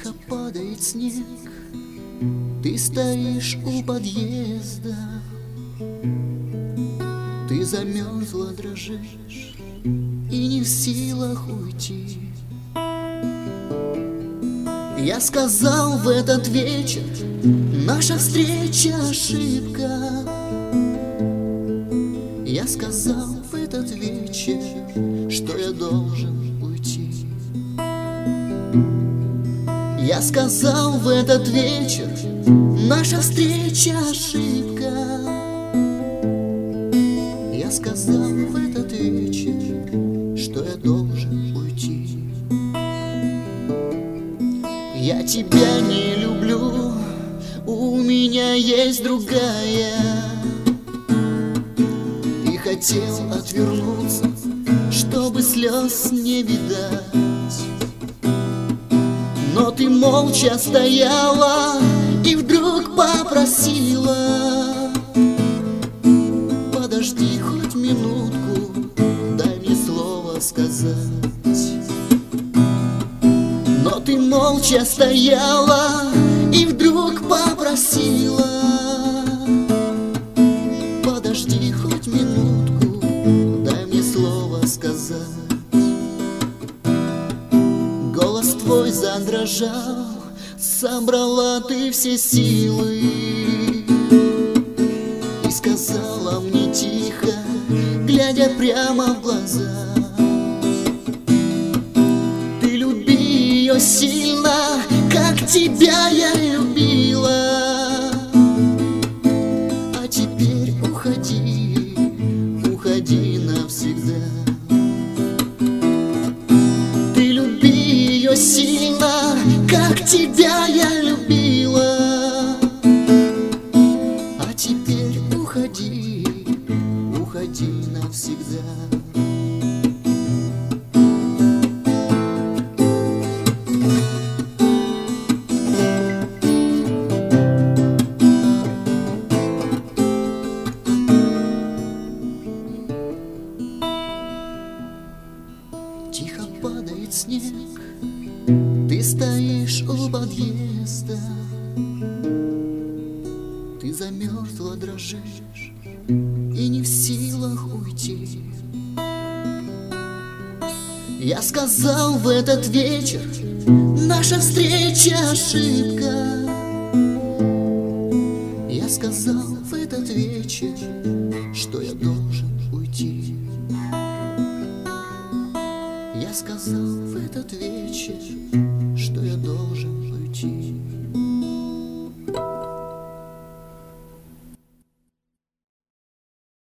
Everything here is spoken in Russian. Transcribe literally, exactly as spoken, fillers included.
Тихо падает снег, ты стоишь у подъезда, ты замерзла, дрожишь и не в силах уйти. Я сказал в этот вечер, наша встреча ошибка. Я сказал в этот вечер, что я должен уйти. Я сказал в этот вечер, наша встреча ошибка. Я сказал в этот вечер, что я должен уйти. Я тебя не люблю, у меня есть другая. Ты хотел отвернуться, чтобы слез не видать, но ты молча стояла и вдруг попросила: подожди хоть минутку, дай мне слово сказать. Но ты молча стояла и вдруг попросила: подожди хоть минутку, дай мне слово сказать. Голос твой задрожал, собрала ты все силы и сказала мне тихо, глядя прямо в глаза: ты люби ее сильно, как тебя я любила. А теперь уходи, уходи навсегда. Ты люби ее сильно, как тебя я любила. А теперь уходи, уходи навсегда. Тихо падает снег, ты стоишь у подъезда, ты замерзла, дрожишь и не в силах уйти. Я сказал в этот вечер, наша встреча ошибка. Я сказал в этот вечер, что я должен уйти. Я сказал в этот вечер,